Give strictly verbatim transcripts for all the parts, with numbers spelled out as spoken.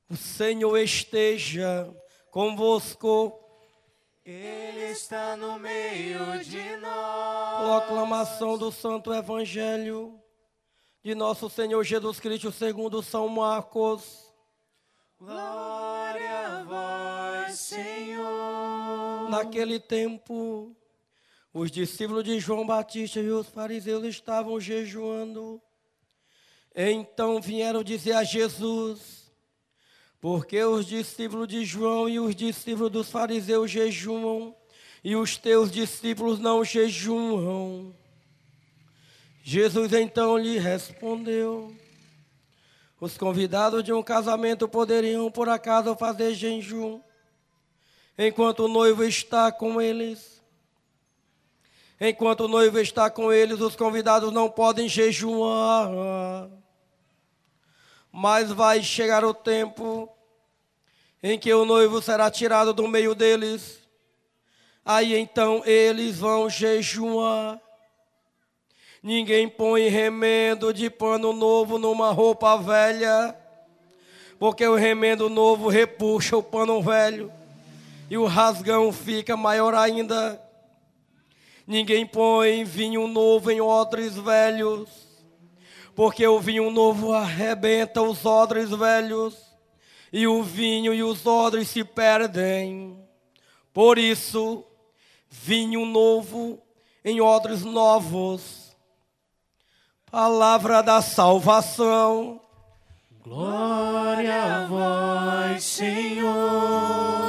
O Senhor esteja convosco. Ele está no meio de nós. Proclamação do Santo Evangelho de nosso Senhor Jesus Cristo segundo São Marcos. Glória a vós, Senhor. Naquele tempo, os discípulos de João Batista e os fariseus estavam jejuando. Então vieram dizer a Jesus: por que os discípulos de João e os discípulos dos fariseus jejuam, e os teus discípulos não jejuam? Jesus então lhe respondeu: os convidados de um casamento poderiam por acaso fazer jejum, enquanto o noivo está com eles? Enquanto o noivo está com eles, os convidados não podem jejuar. Mas vai chegar o tempo em que o noivo será tirado do meio deles. Aí então eles vão jejuar. Ninguém põe remendo de pano novo numa roupa velha, porque o remendo novo repuxa o pano velho e o rasgão fica maior ainda. Ninguém põe vinho novo em odres velhos, porque o vinho novo arrebenta os odres velhos, e o vinho e os odres se perdem. Por isso, vinho novo em odres novos. Palavra da salvação. Glória a vós, Senhor.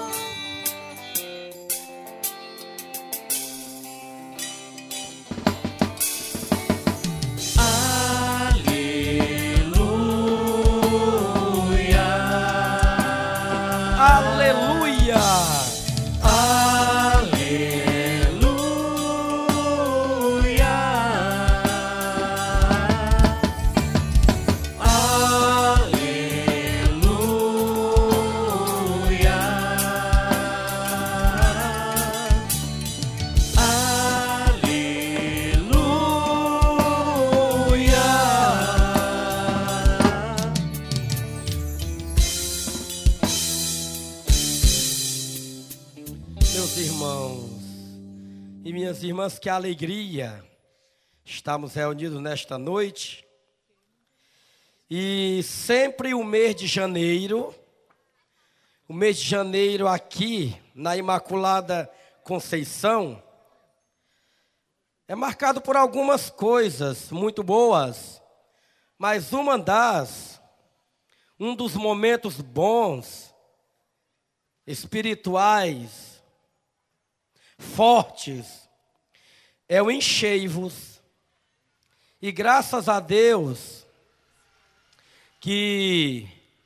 Aleluia! Aleluia! Aleluia! Meus irmãos e minhas irmãs, que alegria estamos reunidos nesta noite. E sempre o mês de janeiro, o mês de janeiro aqui na Imaculada Conceição, é marcado por algumas coisas muito boas, mas uma das, um dos momentos bons, espirituais, fortes, é o encheivos. E graças a Deus que,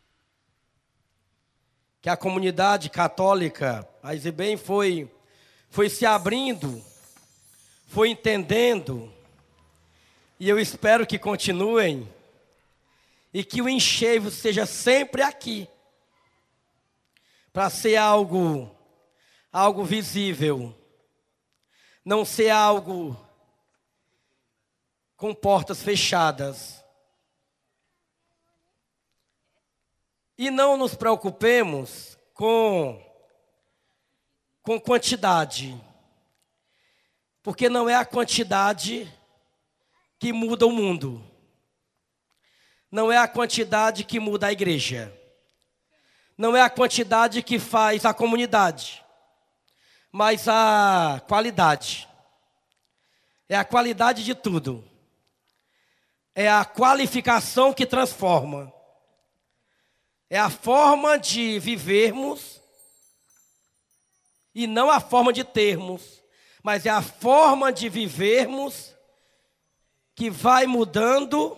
que a comunidade católica, a Isibem, foi, foi se abrindo, foi entendendo, e eu espero que continuem, e que o enchevo seja sempre aqui, para ser algo, algo visível, não ser algo com portas fechadas. E não nos preocupemos com, com quantidade, porque não é a quantidade que muda o mundo, não é a quantidade que muda a igreja, não é a quantidade que faz a comunidade, mas a qualidade. É a qualidade de tudo. É a qualificação que transforma. É a forma de vivermos e não a forma de termos, mas é a forma de vivermos que vai mudando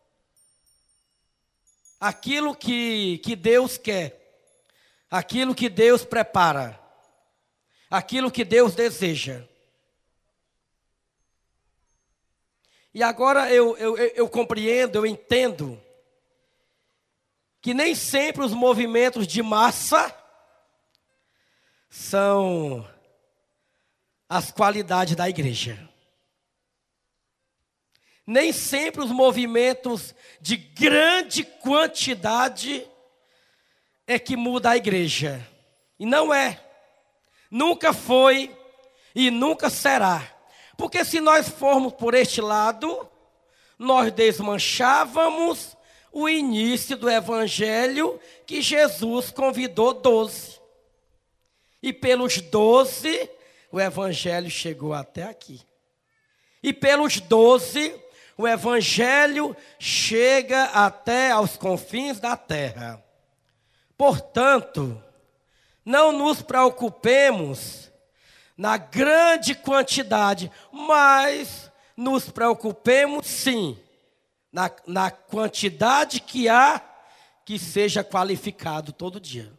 aquilo que, que Deus quer, aquilo que Deus prepara, aquilo que Deus deseja. E agora eu, eu, eu, eu compreendo, eu entendo que nem sempre os movimentos de massa são as qualidades da igreja. Nem sempre os movimentos de grande quantidade é que muda a igreja. E não é. Nunca foi e nunca será. Porque se nós formos por este lado, nós desmanchávamos o início do evangelho que Jesus convidou doze. E pelos doze, o evangelho chegou até aqui. E pelos doze, o evangelho chega até aos confins da terra. Portanto, não nos preocupemos na grande quantidade, mas nos preocupemos sim na, na quantidade que há que seja qualificado todo dia.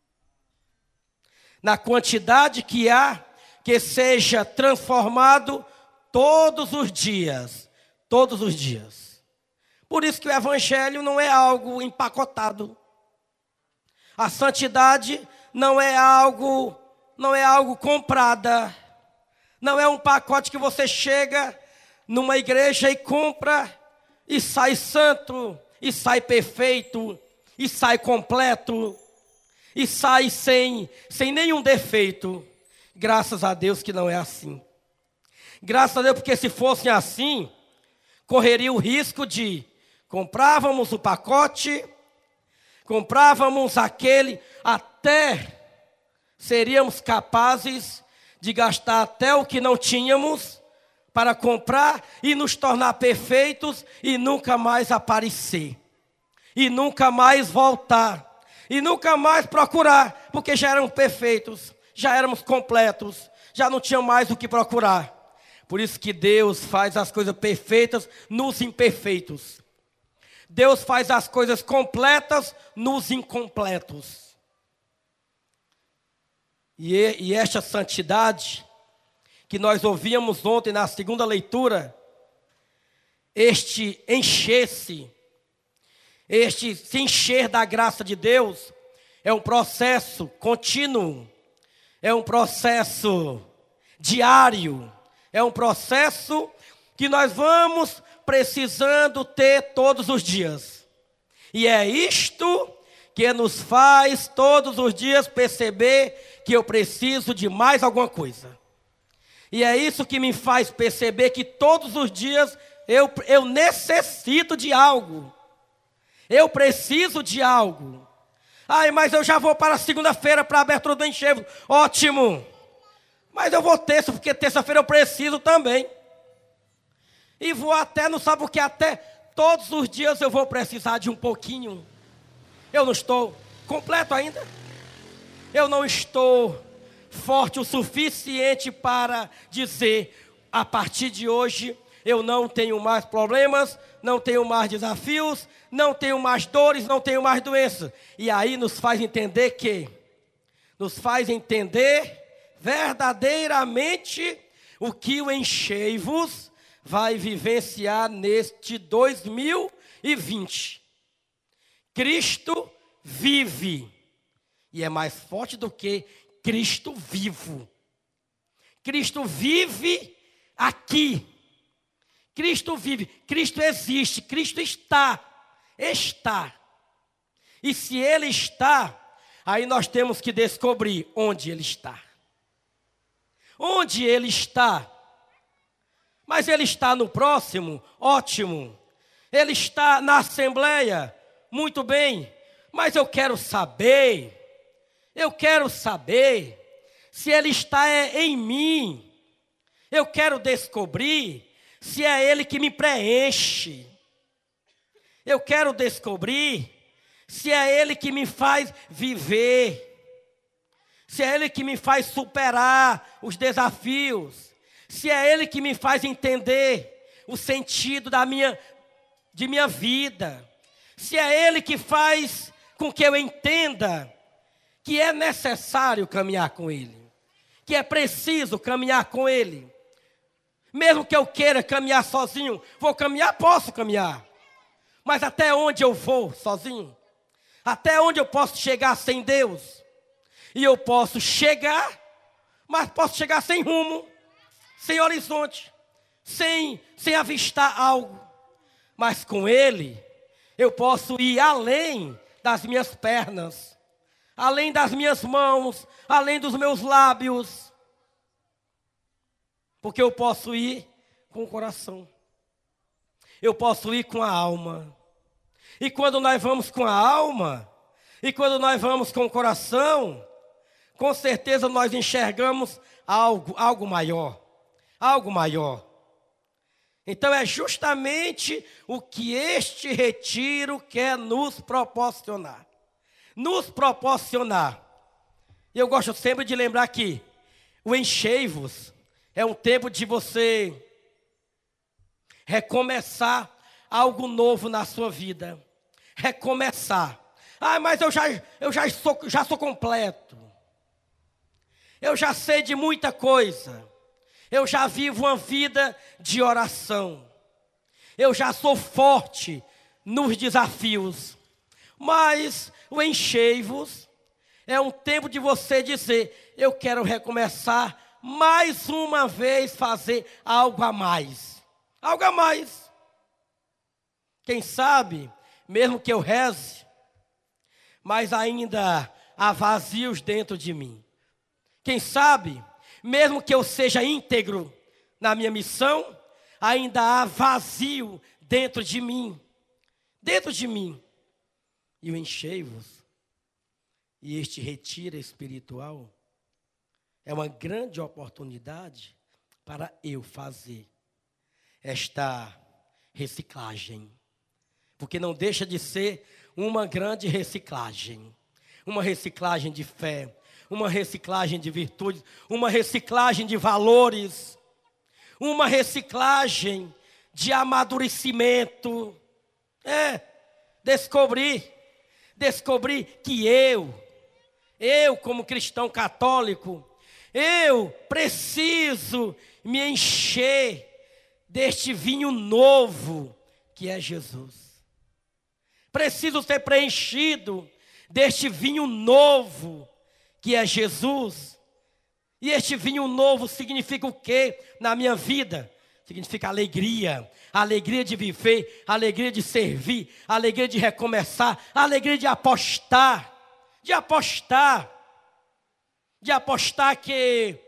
Na quantidade que há que seja transformado todos os dias. Todos os dias. Por isso que o evangelho não é algo empacotado. A santidade não é algo, não é algo comprada. Não é um pacote que você chega numa igreja e compra e sai santo, e sai perfeito, e sai completo, e sai sem, sem nenhum defeito. Graças a Deus que não é assim. Graças a Deus, porque se fosse assim, correria o risco de comprávamos o pacote, comprávamos aquele, até seríamos capazes de gastar até o que não tínhamos para comprar e nos tornar perfeitos e nunca mais aparecer. E nunca mais voltar. E nunca mais procurar, porque já éramos perfeitos, já éramos completos, já não tinha mais o que procurar. Por isso que Deus faz as coisas perfeitas nos imperfeitos. Deus faz as coisas completas nos incompletos. E, e esta santidade que nós ouvíamos ontem na segunda leitura, este encher-se, este se encher da graça de Deus, é um processo contínuo, é um processo diário, é um processo que nós vamos precisando ter todos os dias. E é isto que nos faz todos os dias perceber que eu preciso de mais alguma coisa. E é isso que me faz perceber que todos os dias eu, eu necessito de algo. Eu preciso de algo. Ai, mas eu já vou para segunda-feira para a abertura do enxergo. Ótimo. Mas eu vou terça, porque terça-feira eu preciso também. E vou até, não sabe o que, até todos os dias eu vou precisar de um pouquinho. Eu não estou completo ainda. Eu não estou forte o suficiente para dizer, a partir de hoje, eu não tenho mais problemas, não tenho mais desafios, não tenho mais dores, não tenho mais doenças. E aí nos faz entender que, nos faz entender verdadeiramente o que o Enchei-vos vai vivenciar neste dois mil e vinte. Cristo vive, e é mais forte do que Cristo vivo. Cristo vive aqui. Cristo vive, Cristo existe, Cristo está, está. E se Ele está, aí nós temos que descobrir onde Ele está. Onde Ele está? Mas Ele está no próximo? Ótimo. Ele está na assembleia? Muito bem. Mas eu quero saber, eu quero saber se Ele está em mim. Eu quero descobrir se é Ele que me preenche. Eu quero descobrir se é Ele que me faz viver. Se é Ele que me faz superar os desafios. Se é Ele que me faz entender o sentido da minha, de minha vida. Se é Ele que faz com que eu entenda que é necessário caminhar com Ele. Que é preciso caminhar com Ele. Mesmo que eu queira caminhar sozinho, vou caminhar, posso caminhar. Mas até onde eu vou sozinho? Até onde eu posso chegar sem Deus? E eu posso chegar, mas posso chegar sem rumo, sem horizonte, sem, sem avistar algo. Mas com Ele, eu posso ir além das minhas pernas, além das minhas mãos, além dos meus lábios. Porque eu posso ir com o coração. Eu posso ir com a alma. E quando nós vamos com a alma, e quando nós vamos com o coração, com certeza nós enxergamos algo, algo maior, algo maior. Então é justamente o que este retiro quer nos proporcionar. Nos proporcionar. E eu gosto sempre de lembrar que o enchei-vos é um tempo de você recomeçar algo novo na sua vida. Recomeçar. Ah, mas eu já, eu já, sou, já sou completo. Eu já sei de muita coisa. Eu já vivo uma vida de oração. Eu já sou forte nos desafios. Mas o enchei-vos é um tempo de você dizer: eu quero recomeçar mais uma vez, fazer algo a mais. Algo a mais. Quem sabe, mesmo que eu reze, mas ainda há vazios dentro de mim. Quem sabe, mesmo que eu seja íntegro na minha missão, ainda há vazio dentro de mim. Dentro de mim. E o enchei-vos. E este retiro espiritual é uma grande oportunidade para eu fazer esta reciclagem. Porque não deixa de ser uma grande reciclagem. Uma reciclagem de fé, uma reciclagem de virtudes, uma reciclagem de valores, uma reciclagem de amadurecimento. É, descobrir, descobrir que eu, eu como cristão católico, eu preciso me encher deste vinho novo que é Jesus. Preciso ser preenchido deste vinho novo que é Jesus. E este vinho novo significa o quê na minha vida? Significa alegria, alegria de viver, alegria de servir, alegria de recomeçar, alegria de apostar, de apostar, de apostar que,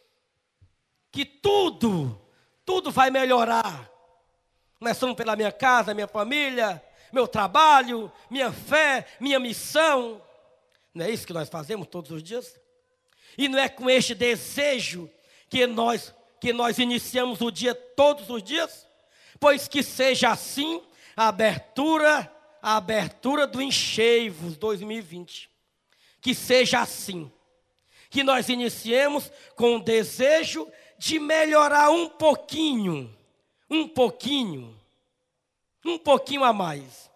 que tudo, tudo vai melhorar. Começando pela minha casa, minha família, meu trabalho, minha fé, minha missão. Não é isso que nós fazemos todos os dias? E não é com este desejo que nós, que nós iniciamos o dia todos os dias? Pois que seja assim a abertura, a abertura do Enchei-vos dois mil e vinte. Que seja assim. Que nós iniciemos com o desejo de melhorar um pouquinho, um pouquinho, um pouquinho a mais.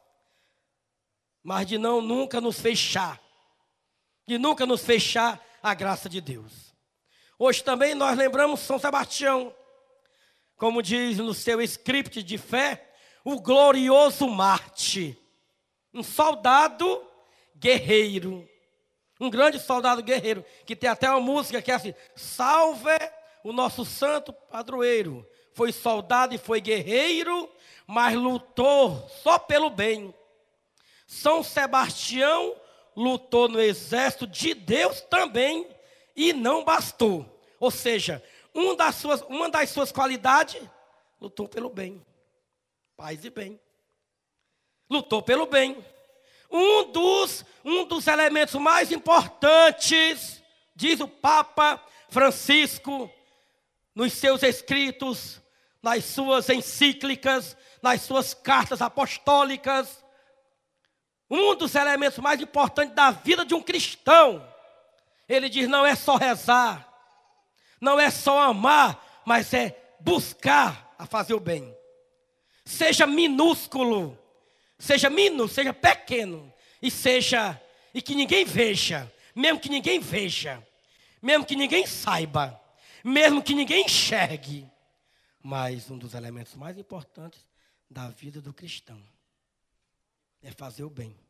Mas de não nunca nos fechar, de nunca nos fechar a graça de Deus. Hoje também nós lembramos São Sebastião, como diz no seu script de fé, o glorioso Marte, um soldado guerreiro, um grande soldado guerreiro, que tem até uma música que é assim: salve o nosso santo padroeiro, foi soldado e foi guerreiro, mas lutou só pelo bem. São Sebastião lutou no exército de Deus também e não bastou. Ou seja, um das suas, uma das suas qualidades, lutou pelo bem. Paz e bem. Lutou pelo bem. Um dos, um dos elementos mais importantes, diz o Papa Francisco, nos seus escritos, nas suas encíclicas, nas suas cartas apostólicas, um dos elementos mais importantes da vida de um cristão, ele diz: não é só rezar, não é só amar, mas é buscar a fazer o bem. Seja minúsculo, seja minúsculo, seja pequeno, e seja, e que ninguém veja, mesmo que ninguém veja, mesmo que ninguém saiba, mesmo que ninguém enxergue, mas um dos elementos mais importantes da vida do cristão é fazer o bem.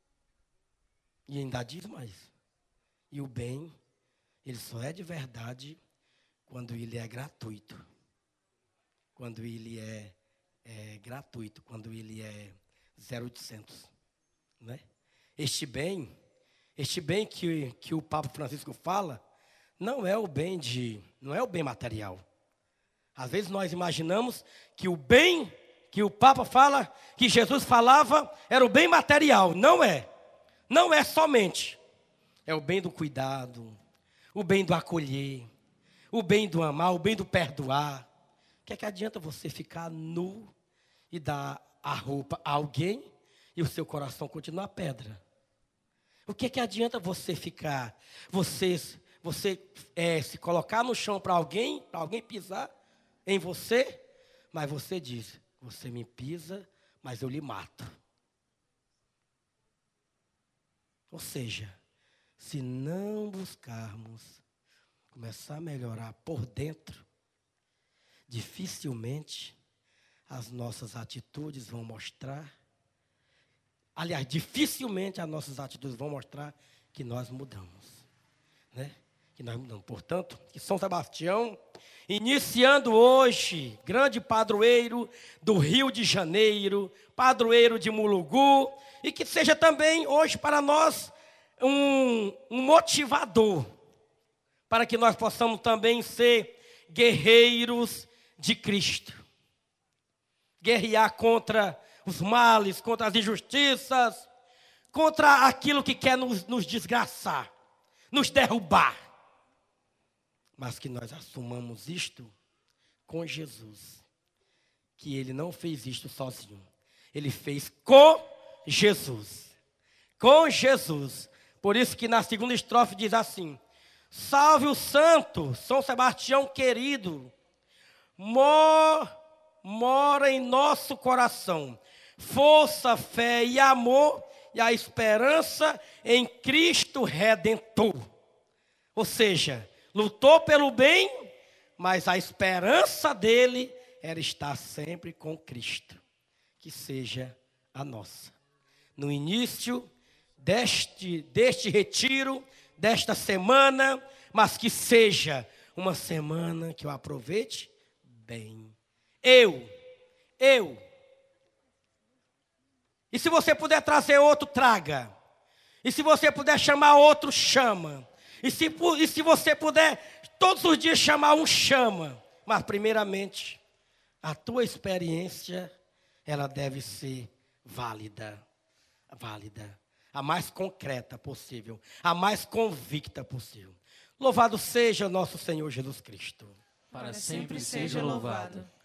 E ainda diz mais: e o bem, ele só é de verdade quando ele é gratuito. Quando ele é, é gratuito, quando ele é zero oitocentos. Né? Este bem, Este bem que, que o Papa Francisco fala, não é o bem de, não é o bem material. Às vezes nós imaginamos que o bem que o Papa fala, que Jesus falava, era o bem material. Não é. Não é somente. É o bem do cuidado, o bem do acolher, o bem do amar, o bem do perdoar. O que é que adianta você ficar nu e dar a roupa a alguém e o seu coração continuar pedra? O que é que adianta você ficar, você, você é, se colocar no chão para alguém, para alguém pisar em você, mas você diz, você me pisa, mas eu lhe mato. Ou seja, se não buscarmos começar a melhorar por dentro, dificilmente as nossas atitudes vão mostrar, aliás, dificilmente as nossas atitudes vão mostrar que nós mudamos, né? Que nós mudamos. Portanto, que São Sebastião, iniciando hoje, grande padroeiro do Rio de Janeiro, padroeiro de Mulugu, e que seja também hoje para nós um, um motivador, para que nós possamos também ser guerreiros de Cristo. Guerrear contra os males, contra as injustiças, contra aquilo que quer nos, nos desgraçar, nos derrubar. Mas que nós assumamos isto com Jesus. Que Ele não fez isto sozinho. Ele fez com Jesus. Com Jesus. Por isso que na segunda estrofe diz assim: salve o santo, São Sebastião querido, mor, mora em nosso coração. Força, fé e amor e a esperança em Cristo Redentor. Ou seja, lutou pelo bem, mas a esperança dele era estar sempre com Cristo. Que seja a nossa. No início deste, deste retiro, desta semana, mas que seja uma semana que eu aproveite bem. Eu, eu. E se você puder trazer outro, traga. E se você puder chamar outro, chama. E se, e se você puder, todos os dias chamar um, chama. Mas, primeiramente, a tua experiência, ela deve ser válida. Válida. A mais concreta possível. A mais convicta possível. Louvado seja nosso Senhor Jesus Cristo. Para sempre seja louvado.